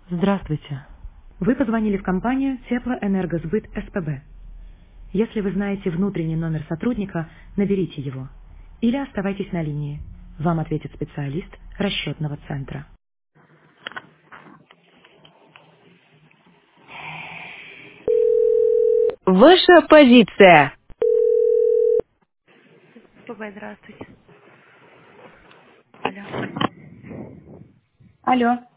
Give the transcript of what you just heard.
Здравствуйте. Вы позвонили в компанию Теплоэнергосбыт СПБ. Если вы знаете внутренний номер сотрудника, наберите его. Или оставайтесь на линии. Вам ответит специалист расчетного центра. Ваша позиция. СПБ, здравствуйте. Алло. Алло.